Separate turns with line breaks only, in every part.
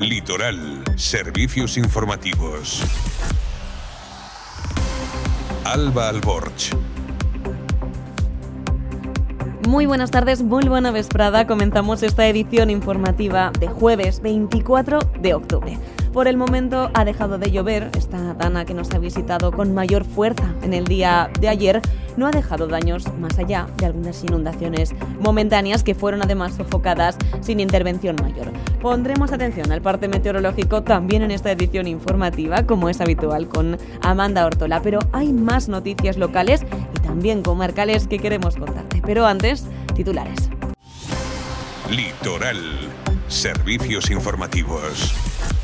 Litoral, servicios informativos. Alba Alborch.
Muy buenas tardes, muy buena vesprada. Comenzamos esta edición informativa de jueves 24 de octubre. Por el momento ha dejado de llover. Esta dana que nos ha visitado con mayor fuerza en el día de ayer no ha dejado daños más allá de algunas inundaciones momentáneas que fueron además sofocadas sin intervención mayor. Pondremos atención al parte meteorológico también en esta edición informativa, como es habitual con Amanda Ortola, pero hay más noticias locales y también comarcales que queremos contarte. Pero antes, titulares.
Litoral, servicios informativos.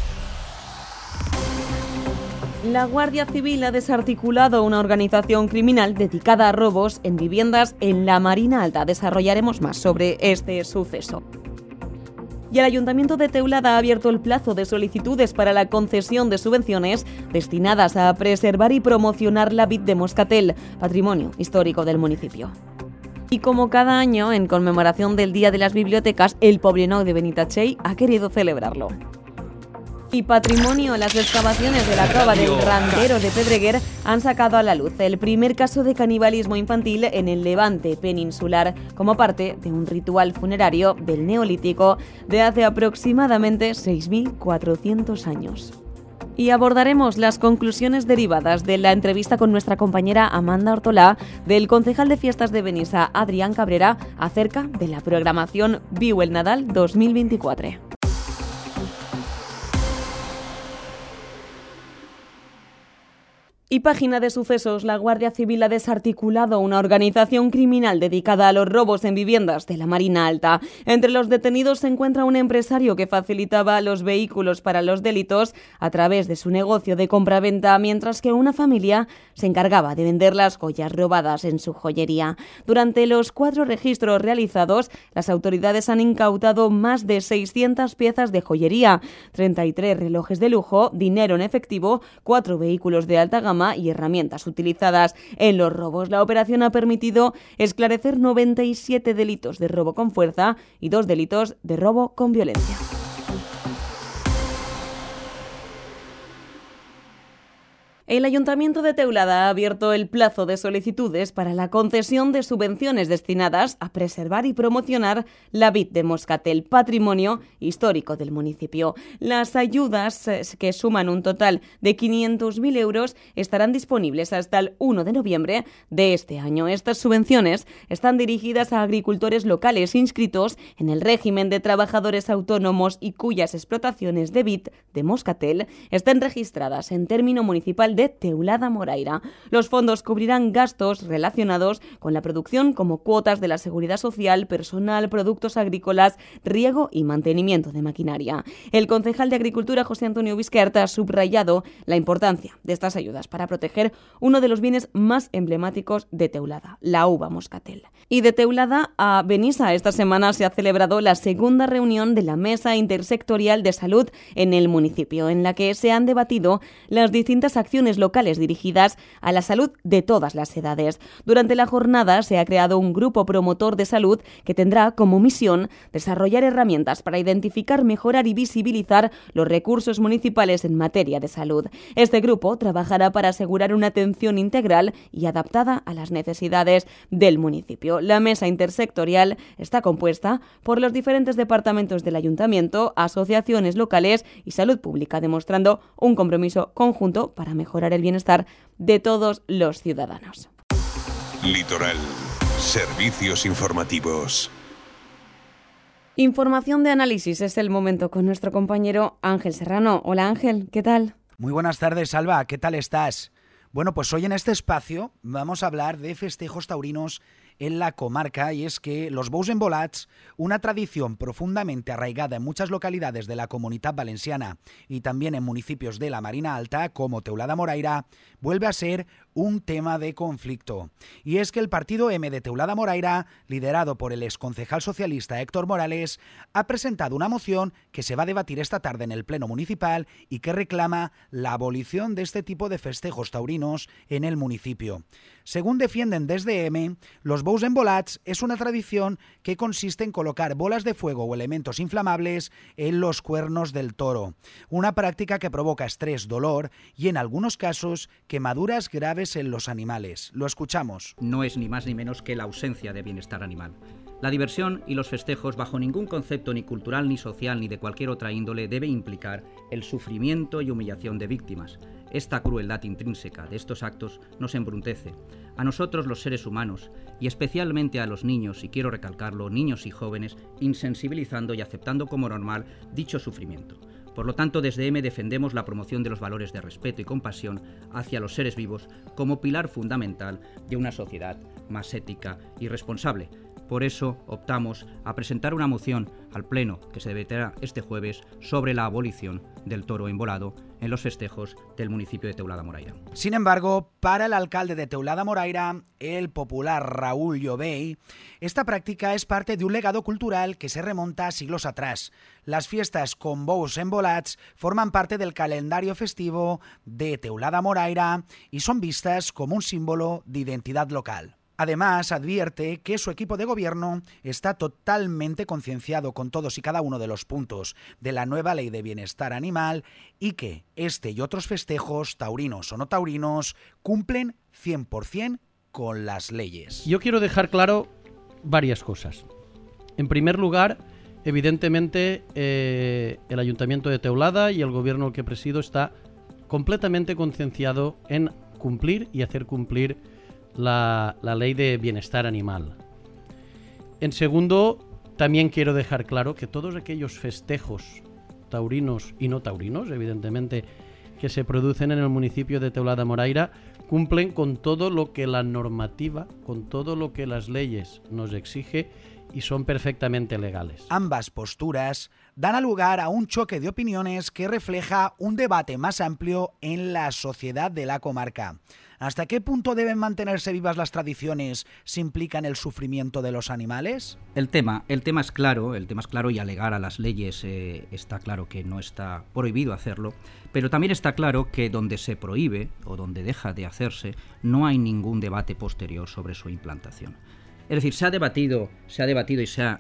La Guardia Civil ha desarticulado una organización criminal dedicada a robos en viviendas en la Marina Alta. Desarrollaremos más sobre este suceso. Y el Ayuntamiento de Teulada ha abierto el plazo de solicitudes para la concesión de subvenciones destinadas a preservar y promocionar la vid de Moscatel, patrimonio histórico del municipio. Y como cada año, en conmemoración del Día de las Bibliotecas, el Poblenou de Benitatxell ha querido celebrarlo. Y patrimonio, las excavaciones de la cova del Randero de Pedreguer han sacado a la luz el primer caso de canibalismo infantil en el Levante peninsular como parte de un ritual funerario del Neolítico de hace aproximadamente 6.400 años. Y abordaremos las conclusiones derivadas de la entrevista con nuestra compañera Amanda Ortola del concejal de fiestas de Benissa, Adrián Cabrera, acerca de la programación Viu el Nadal 2024. Y página de sucesos, la Guardia Civil ha desarticulado una organización criminal dedicada a los robos en viviendas de la Marina Alta. Entre los detenidos se encuentra un empresario que facilitaba los vehículos para los delitos a través de su negocio de compraventa, mientras que una familia se encargaba de vender las joyas robadas en su joyería. Durante los 4 registros realizados, las autoridades han incautado más de 600 piezas de joyería, 33 relojes de lujo, dinero en efectivo, 4 vehículos de alta gama y herramientas utilizadas en los robos. La operación ha permitido esclarecer 97 delitos de robo con fuerza y 2 delitos de robo con violencia. El Ayuntamiento de Teulada ha abierto el plazo de solicitudes para la concesión de subvenciones destinadas a preservar y promocionar la vid de Moscatel, patrimonio histórico del municipio. Las ayudas, que suman un total de 500.000 euros, estarán disponibles hasta el 1 de noviembre de este año. Estas subvenciones están dirigidas a agricultores locales inscritos en el régimen de trabajadores autónomos y cuyas explotaciones de vid de Moscatel estén registradas en término municipal de Teulada Moraira. Los fondos cubrirán gastos relacionados con la producción como cuotas de la seguridad social, personal, productos agrícolas, riego y mantenimiento de maquinaria. El concejal de Agricultura, José Antonio Vizquerta, ha subrayado la importancia de estas ayudas para proteger uno de los bienes más emblemáticos de Teulada, la uva Moscatel. Y de Teulada a Benissa, esta semana se ha celebrado la segunda reunión de la Mesa Intersectorial de Salud en el municipio, en la que se han debatido las distintas acciones locales dirigidas a la salud de todas las edades. Durante la jornada se ha creado un grupo promotor de salud que tendrá como misión desarrollar herramientas para identificar, mejorar y visibilizar los recursos municipales en materia de salud. Este grupo trabajará para asegurar una atención integral y adaptada a las necesidades del municipio. La mesa intersectorial está compuesta por los diferentes departamentos del ayuntamiento, asociaciones locales y salud pública, demostrando un compromiso conjunto para mejorar el bienestar de todos los ciudadanos.
Litoral, servicios informativos.
Información de análisis es el momento con nuestro compañero Ángel Serrano. Hola Ángel, ¿qué tal?
Muy buenas tardes, Alba, ¿qué tal estás? Bueno, pues hoy en este espacio vamos a hablar de festejos taurinos en la comarca, y es que los bous embolats, una tradición profundamente arraigada en muchas localidades de la Comunitat Valenciana y también en municipios de la Marina Alta, como Teulada Moraira, vuelve a ser un tema de conflicto. Y es que el partido M de Teulada Moraira, liderado por el exconcejal socialista Héctor Morales, ha presentado una moción que se va a debatir esta tarde en el Pleno Municipal y que reclama la abolición de este tipo de festejos taurinos en el municipio. Según defienden desde EME, los bous embolats es una tradición que consiste en colocar bolas de fuego o elementos inflamables en los cuernos del toro, una práctica que provoca estrés, dolor y en algunos casos quemaduras graves en los animales. Lo escuchamos.
No es ni más ni menos que la ausencia de bienestar animal. La diversión y los festejos, bajo ningún concepto ni cultural, ni social, ni de cualquier otra índole, debe implicar el sufrimiento y humillación de víctimas. Esta crueldad intrínseca de estos actos nos embruntece. A nosotros, los seres humanos, y especialmente a los niños, y quiero recalcarlo, niños y jóvenes, insensibilizando y aceptando como normal dicho sufrimiento. Por lo tanto, desde EME defendemos la promoción de los valores de respeto y compasión hacia los seres vivos como pilar fundamental de una sociedad más ética y responsable. Por eso optamos a presentar una moción al Pleno que se debatirá este jueves sobre la abolición del toro embolado en los festejos del municipio de Teulada Moraira.
Sin embargo, para el alcalde de Teulada Moraira, el popular Raúl Llobey, esta práctica es parte de un legado cultural que se remonta a siglos atrás. Las fiestas con bous embolats forman parte del calendario festivo de Teulada Moraira y son vistas como un símbolo de identidad local. Además, advierte que su equipo de gobierno está totalmente concienciado con todos y cada uno de los puntos de la nueva Ley de Bienestar Animal y que este y otros festejos, taurinos o no taurinos, cumplen 100% con las leyes.
Yo quiero dejar claro varias cosas. En primer lugar, evidentemente, el Ayuntamiento de Teulada y el gobierno que presido está completamente concienciado en cumplir y hacer cumplir la ley de bienestar animal. En segundo, también quiero dejar claro que todos aquellos festejos taurinos y no taurinos, evidentemente, que se producen en el municipio de Teulada Moraira, cumplen con todo lo que la normativa, con todo lo que las leyes nos exige y son perfectamente legales.
Ambas posturas dan lugar a un choque de opiniones que refleja un debate más amplio en la sociedad de la comarca. ¿Hasta qué punto deben mantenerse vivas las tradiciones si implican el sufrimiento de los animales?
El tema es claro y alegar a las leyes está claro que no está prohibido hacerlo, pero también está claro que donde se prohíbe o donde deja de hacerse no hay ningún debate posterior sobre su implantación. Es decir, se ha debatido y se ha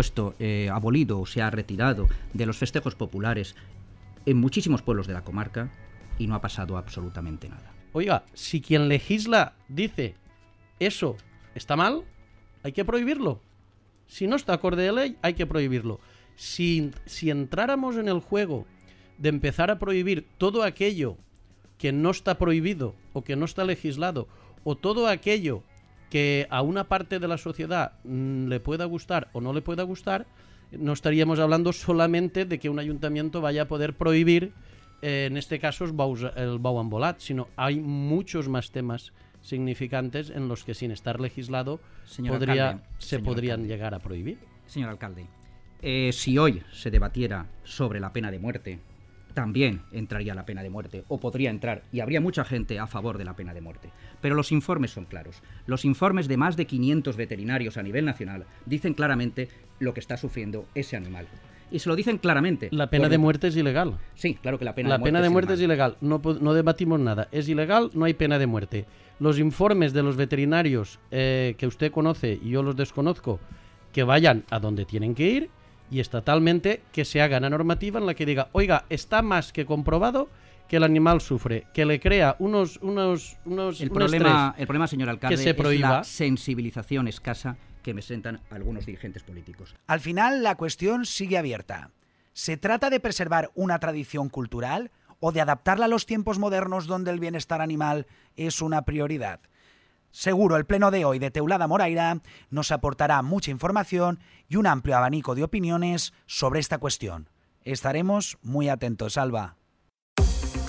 abolido o se ha retirado de los festejos populares en muchísimos pueblos de la comarca y no ha pasado absolutamente nada.
Oiga, si quien legisla dice eso está mal, hay que prohibirlo. Si no está acorde de ley, hay que prohibirlo. Si entráramos en el juego de empezar a prohibir todo aquello que no está prohibido o que no está legislado, o todo aquello que a una parte de la sociedad le pueda gustar o no le pueda gustar, no estaríamos hablando solamente de que un ayuntamiento vaya a poder prohibir, en este caso, el bou embolat, sino hay muchos más temas significantes en los que sin estar legislado se podrían llegar a prohibir.
Señor alcalde, si hoy se debatiera sobre la pena de muerte, también entraría la pena de muerte, o podría entrar, y habría mucha gente a favor de la pena de muerte. Pero los informes son claros. Los informes de más de 500 veterinarios a nivel nacional dicen claramente lo que está sufriendo ese animal. Y se lo dicen claramente.
La pena de muerte es ilegal.
Sí, claro que la pena
de muerte es ilegal. No debatimos nada. Es ilegal, no hay pena de muerte. Los informes de los veterinarios que usted conoce y yo los desconozco, que vayan a donde tienen que ir, y estatalmente que se haga una normativa en la que diga, oiga, está más que comprobado que el animal sufre, que le crea el
problema, señor alcalde,
que se prohíba.
Es la sensibilización escasa que presentan algunos dirigentes políticos.
Al final, la cuestión sigue abierta. ¿Se trata de preservar una tradición cultural o de adaptarla a los tiempos modernos donde el bienestar animal es una prioridad? Seguro el pleno de hoy de Teulada Moraira nos aportará mucha información y un amplio abanico de opiniones sobre esta cuestión. Estaremos muy atentos, Alba.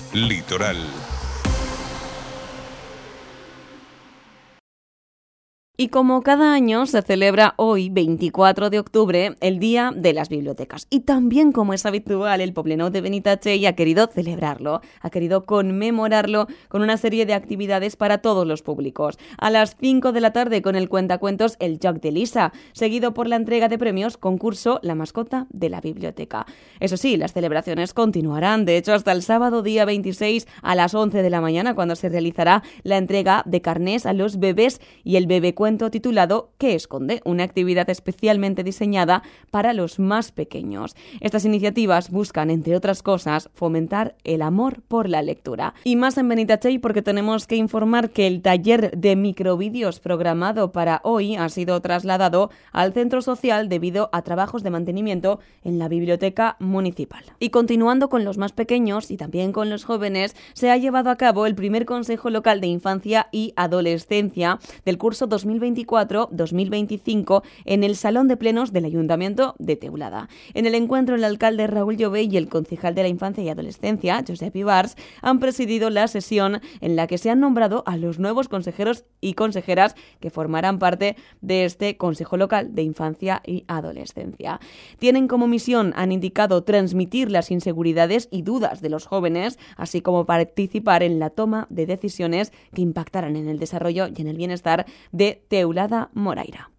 Litoral.
Y como cada año se celebra hoy, 24 de octubre, el Día de las Bibliotecas. Y también, como es habitual, el Poblenou de Benitatxell ha querido celebrarlo, ha querido conmemorarlo con una serie de actividades para todos los públicos. A las 5 de la tarde con el cuentacuentos El Joc de Lisa, seguido por la entrega de premios concurso La Mascota de la Biblioteca. Eso sí, las celebraciones continuarán, de hecho, hasta el sábado día 26 a las 11 de la mañana, cuando se realizará la entrega de carnés a los bebés y el bebecuento titulado ¿Qué esconde?, una actividad especialmente diseñada para los más pequeños. Estas iniciativas buscan, entre otras cosas, fomentar el amor por la lectura. Y más en Benitatxell, porque tenemos que informar que el taller de microvídeos programado para hoy ha sido trasladado al centro social debido a trabajos de mantenimiento en la biblioteca municipal. Y continuando con los más pequeños y también con los jóvenes, se ha llevado a cabo el primer Consejo Local de Infancia y Adolescencia del curso 2024-2025 en el Salón de Plenos del Ayuntamiento de Teulada. En el encuentro, el alcalde Raúl Llobé y el concejal de la Infancia y Adolescencia, Josep Ibars, han presidido la sesión en la que se han nombrado a los nuevos consejeros y consejeras que formarán parte de este Consejo Local de Infancia y Adolescencia. Tienen como misión, han indicado, transmitir las inseguridades y dudas de los jóvenes, así como participar en la toma de decisiones que impactarán en el desarrollo y en el bienestar de Teulada Moraira.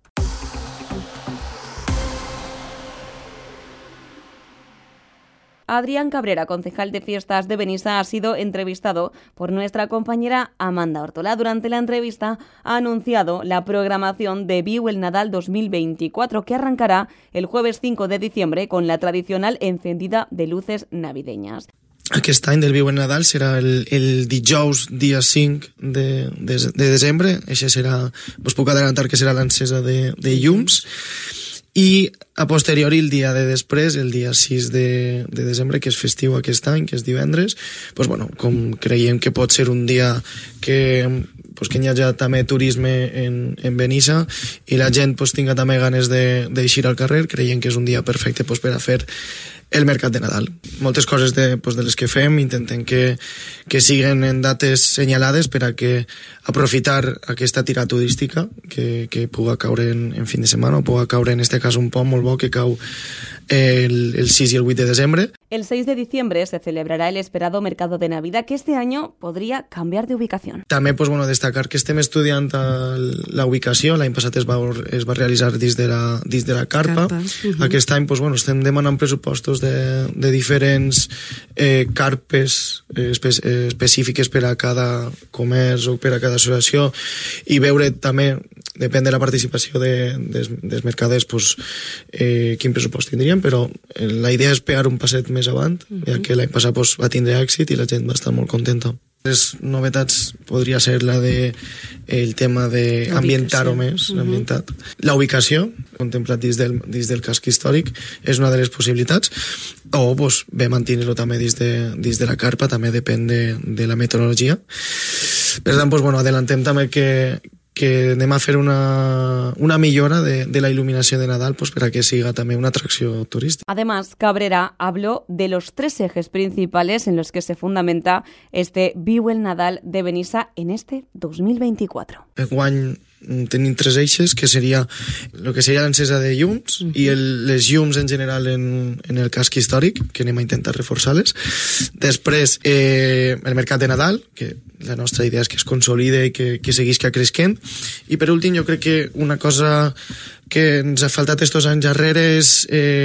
Adrián Cabrera, concejal de fiestas de Benissa, ha sido entrevistado por nuestra compañera Amanda Ortola. Durante la entrevista ha anunciado la programación de Viu el Nadal 2024, que arrancará el jueves 5 de diciembre con la tradicional encendida de luces navideñas.
Aquest any del Viu el Nadal serà el dijous dia 5 de desembre. Això serà, us puc adelantar que serà l'encesa de llums, i a posteriori el dia de després, el dia 6 de desembre, que és festiu aquest any, que és divendres, doncs, bueno, com creiem que pot ser un dia que hi hagi també turisme en Benissa i la gent tinga també ganes d'eixir al carrer, creiem que és un dia perfecte per a fer el mercat de Nadal. Moltes coses de les que fem intentem que siguen en dates senyalades per a que aprofitar aquesta tira turística que puga caure en fin de setmana, o puga caure en este cas un pont molt bo que cau el 6 y el 8 de diciembre.
El 6 de diciembre se celebrará el esperado mercado de Navidad, que este año podría cambiar de ubicación.
També destacar que estem estudiant la ubicació. L'any passat es va realitzar dins de la carpa. Aquest any estem demanant pressupostos de diferents carpes específiques per a cada comerç o per a cada associació, i veure també, depèn de la participació dels mercaders, quin pressupost tindríem, però la idea és pegar un passet més avant, ja que l'any passat va tindre èxit i la gent va estar molt contenta. Les novetats podria ser el tema d'ambientar-ho més, l'ambientat. La ubicació, contemplat dins del casc històric, és una de les possibilitats, o bé mantenir-lo també dins de la carpa, també depèn de la meteorologia. Per tant, adelantem també que anem a fer una millora de la iluminación de Nadal para que siga también una atracción turística.
Además, Cabrera habló de los 3 ejes principales en los que se fundamenta este Viu el Nadal de Benissa en este 2024.
Enguany tenim 3 eixes, que seria el que seria l'encesa de llums i les llums en general en el casc històric, que anem a intentar reforçar-les. Després, el mercat de Nadal, que la nostra idea és que es consolide i que seguisca creixent. I per últim, jo crec que una cosa que ens ha faltat estos anys darrere és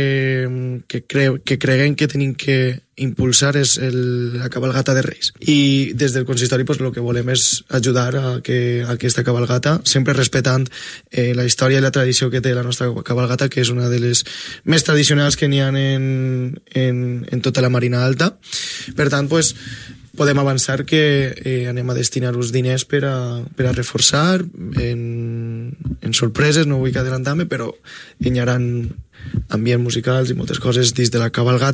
que creguem que tenim que impulsar és la cabalgata de Reis. I des del consistori el que volem és ajudar a que aquesta cabalgata, sempre respectant la història i la tradició que té la nostra cabalgata, que és una de les més tradicionals que n'hi ha en tota la Marina Alta. Per tant, podem avançar que anem a destinar uns diners per a reforçar en sorpreses, no vull adelantar-me, però hi haurà ambients musicals i moltes coses dins de la cabalgata.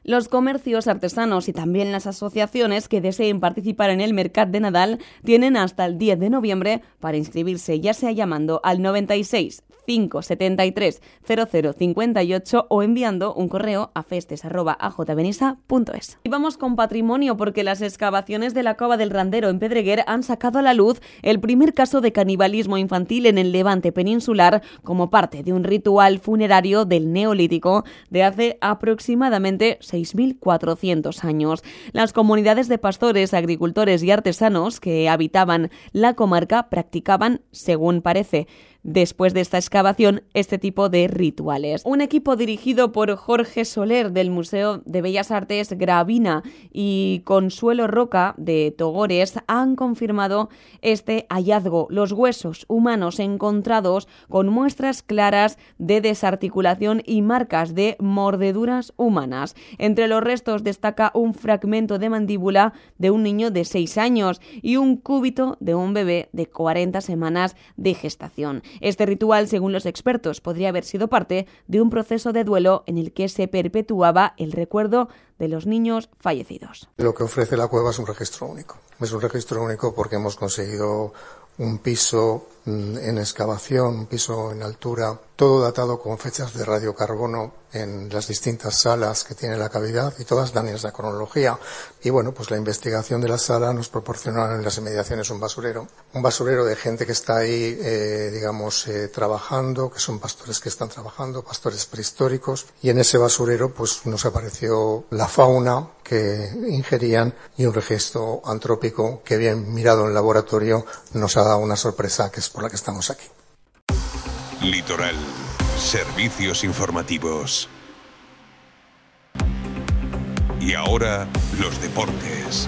Los comercios artesanos y también las asociaciones que deseen participar en el Mercat de Nadal tienen hasta el 10 de noviembre para inscribirse, ya sea llamando al 96 573 0058 o enviando un correo a festes@ajbenissa.es. Y vamos con patrimonio, porque las excavaciones de la Cova del Randero en Pedreguer han sacado a la luz el primer caso de canibalismo infantil en el Levante peninsular como parte de un ritual funerario del Neolítico de hace aproximadamente 6.400 años. Las comunidades de pastores, agricultores y artesanos que habitaban la comarca practicaban, según parece, después de esta excavación, este tipo de rituales. Un equipo dirigido por Jorge Soler del Museo de Bellas Artes Gravina y Consuelo Roca de Togores han confirmado este hallazgo. Los huesos humanos encontrados con muestras claras de desarticulación y marcas de mordeduras humanas. Entre los restos destaca un fragmento de mandíbula de un niño de 6 años y un cúbito de un bebé de 40 semanas de gestación. Este ritual, según los expertos, podría haber sido parte de un proceso de duelo en el que se perpetuaba el recuerdo de los niños fallecidos.
Lo que ofrece la cueva es un registro único. Es un registro único porque hemos conseguido un piso en excavación, un piso en altura, todo datado con fechas de radiocarbono en las distintas salas que tiene la cavidad y todas dan esa cronología. Y bueno, pues la investigación de la sala nos proporciona en las inmediaciones un basurero de gente que está ahí, trabajando, que son pastores que están trabajando, pastores prehistóricos, y en ese basurero pues nos apareció la fauna que ingerían y un registro antrópico que, bien mirado en laboratorio, nos ha dado una sorpresa, que es por la que estamos aquí.
Litoral. Servicios informativos. Y ahora, los deportes.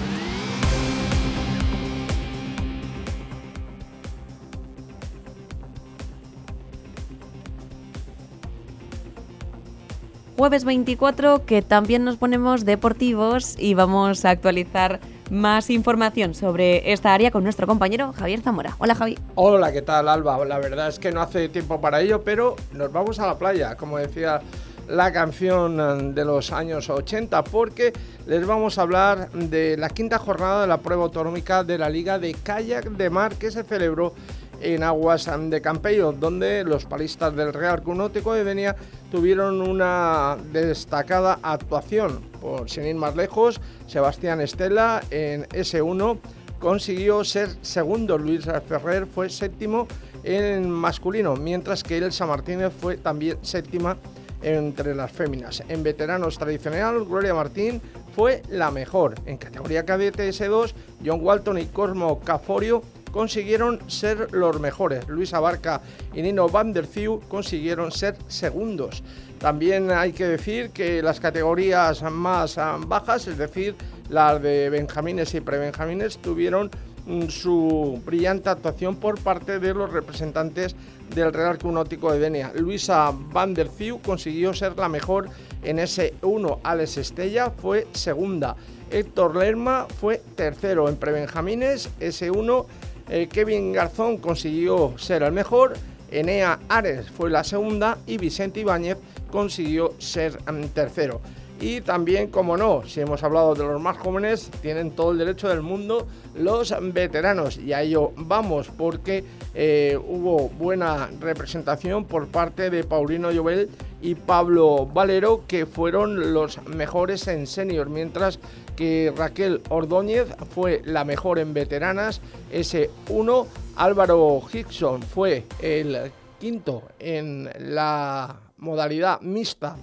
Jueves 24, que también nos ponemos deportivos y vamos a actualizar más información sobre esta área con nuestro compañero Javier Zamora. Hola, Javi.
Hola, ¿qué tal, Alba? La verdad es que no hace tiempo para ello, pero nos vamos a la playa, como decía la canción de los años 80, porque les vamos a hablar de la quinta jornada de la prueba autonómica de la Liga de Kayak de Mar que se celebró en aguas de Campello, donde los palistas del Real Club Náutico de Denia tuvieron una destacada actuación. Por sin ir más lejos, Sebastián Estela en S1 consiguió ser segundo, Luis Ferrer fue séptimo en masculino, mientras que Elsa Martínez fue también séptima entre las féminas. En veteranos tradicional, Gloria Martín fue la mejor. En categoría cadete S2, John Walton y Cosmo Caforio consiguieron ser los mejores. Luis Abarca y Nino Van der Thieu consiguieron ser segundos. También hay que decir que las categorías más bajas, es decir, las de benjamines y prebenjamines, tuvieron su brillante actuación por parte de los representantes del Real Club Náutico de Denia. Luisa Van der Thieu consiguió ser la mejor en S1, Alex Estella fue segunda, Héctor Lerma fue tercero en prebenjamines, S1, Kevin Garzón consiguió ser el mejor, Enea Ares fue la segunda y Vicente Ibáñez consiguió ser tercero. Y también, como no, si hemos hablado de los más jóvenes, tienen todo el derecho del mundo los veteranos, y a ello vamos, porque hubo buena representación por parte de Paulino Llobel y Pablo Valero, que fueron los mejores en senior, mientras que Raquel Ordóñez fue la mejor en veteranas S1, Álvaro Hickson fue el quinto en la modalidad mixta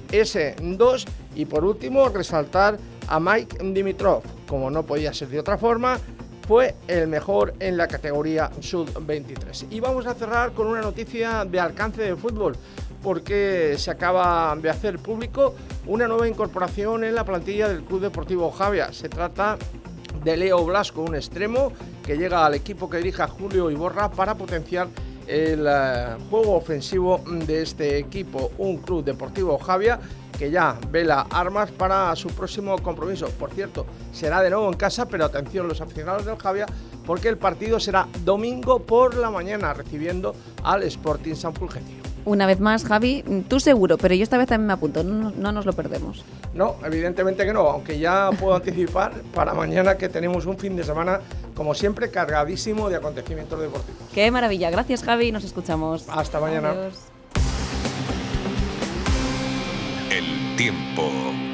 S2, y por último resaltar a Mike Dimitrov, como no podía ser de otra forma, fue el mejor en la categoría sub-23. Y vamos a cerrar con una noticia de alcance de fútbol, porque se acaba de hacer público una nueva incorporación en la plantilla del Club Deportivo Javia. Se trata de Leo Blasco, un extremo que llega al equipo que dirige Julio Iborra para potenciar el juego ofensivo de este equipo. Un Club Deportivo Javia que ya vela armas para su próximo compromiso. Por cierto, será de nuevo en casa, pero atención los aficionados del Javia, porque el partido será domingo por la mañana, recibiendo al Sporting San Fulgencio.
Una vez más, Javi, tú seguro, pero yo esta vez también me apunto, no nos lo perdemos.
No, evidentemente que no, aunque ya puedo anticipar para mañana que tenemos un fin de semana, como siempre, cargadísimo de acontecimientos deportivos.
¡Qué maravilla! Gracias, Javi, nos escuchamos.
Hasta mañana.
Adiós.
El tiempo.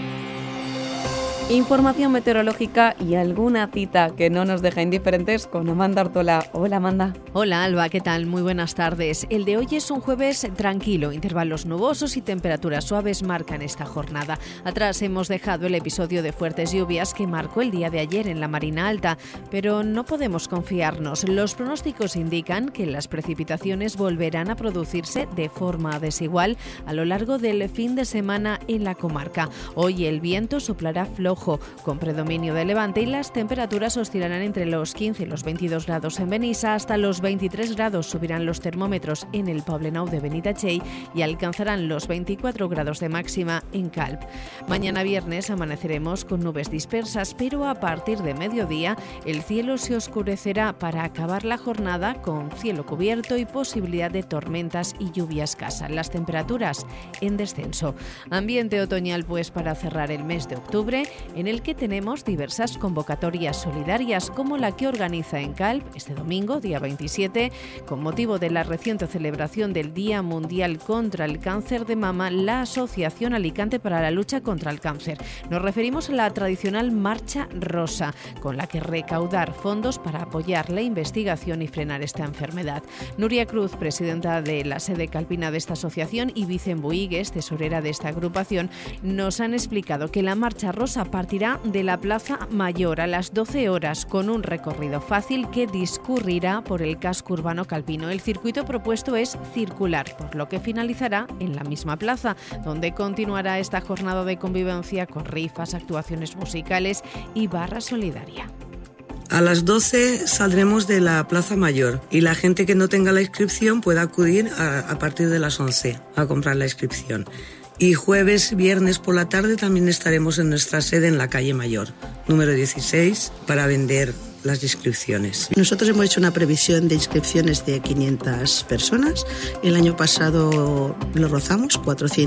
Información meteorológica y alguna cita que no nos deja indiferentes con Amanda Ortola. Hola, Amanda.
Hola, Alba, ¿qué tal? Muy buenas tardes. El de hoy es un jueves tranquilo. Intervalos nubosos y temperaturas suaves marcan esta jornada. Atrás hemos dejado el episodio de fuertes lluvias que marcó el día de ayer en la Marina Alta, pero no podemos confiarnos. Los pronósticos indican que las precipitaciones volverán a producirse de forma desigual a lo largo del fin de semana en la comarca. Hoy el viento soplará flojo, con predominio de levante, y las temperaturas oscilarán entre los 15 y los 22 grados en Benissa, hasta los 23 grados subirán los termómetros en el Poblenou de Benitatxell y alcanzarán los 24 grados de máxima en Calp. Mañana viernes amaneceremos con nubes dispersas, pero a partir de mediodía el cielo se oscurecerá para acabar la jornada con cielo cubierto y posibilidad de tormentas y lluvia escasa. Las temperaturas en descenso. Ambiente otoñal pues para cerrar el mes de octubre, en el que tenemos diversas convocatorias solidarias, como la que organiza en Calp este domingo, día 27, con motivo de la reciente celebración del Día Mundial contra el Cáncer de Mama, la Asociación Alicante para la Lucha contra el Cáncer. Nos referimos a la tradicional Marcha Rosa, con la que recaudar fondos para apoyar la investigación y frenar esta enfermedad. Nuria Cruz, presidenta de la sede calpina de esta asociación, y Vicen Buigues, tesorera de esta agrupación, nos han explicado que la Marcha Rosa partirá de la Plaza Mayor a las 12 horas con un recorrido fácil que discurrirá por el casco urbano calpino. El circuito propuesto es circular, por lo que finalizará en la misma plaza, donde continuará esta jornada de convivencia con rifas, actuaciones musicales y barra solidaria.
A las 12 saldremos de la Plaza Mayor y la gente que no tenga la inscripción puede acudir a partir de las 11 a comprar la inscripción. Y jueves, viernes por la tarde también estaremos en nuestra sede en la calle Mayor, número 16, para vender las inscripciones.
Nosotros hemos hecho una previsión de inscripciones de 500 personas. El año pasado lo rozamos,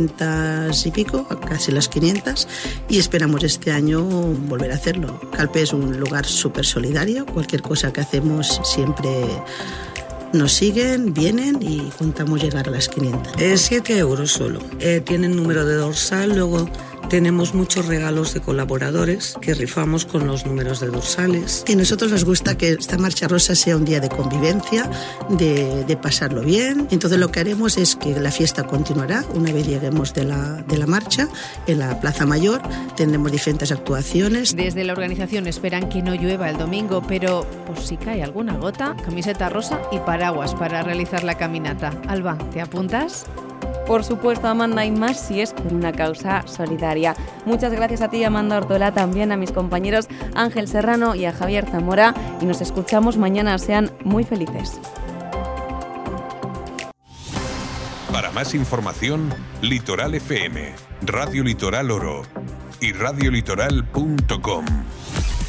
400 y pico, casi las 500, y esperamos este año volver a hacerlo. Calpe es un lugar súper solidario, cualquier cosa que hacemos siempre nos siguen, vienen y contamos llegar a las 500.
7 euros solo. Tienen número de dorsal, luego tenemos muchos regalos de colaboradores que rifamos con los números de dorsales.
Y a nosotros nos gusta que esta Marcha Rosa sea un día de convivencia, de pasarlo bien. Entonces lo que haremos es que la fiesta continuará una vez lleguemos de la marcha en la Plaza Mayor. Tendremos diferentes actuaciones.
Desde la organización esperan que no llueva el domingo, pero por si cae alguna gota, camiseta rosa y paraguas para realizar la caminata. Alba, ¿te apuntas?
Por supuesto, Amanda, y más si es por una causa solidaria. Muchas gracias a ti, Amanda Ortola, también a mis compañeros Ángel Serrano y a Javier Zamora, y nos escuchamos mañana. Sean muy felices.
Para más información, Litoral FM, Radio Litoral Oro y radiolitoral.com.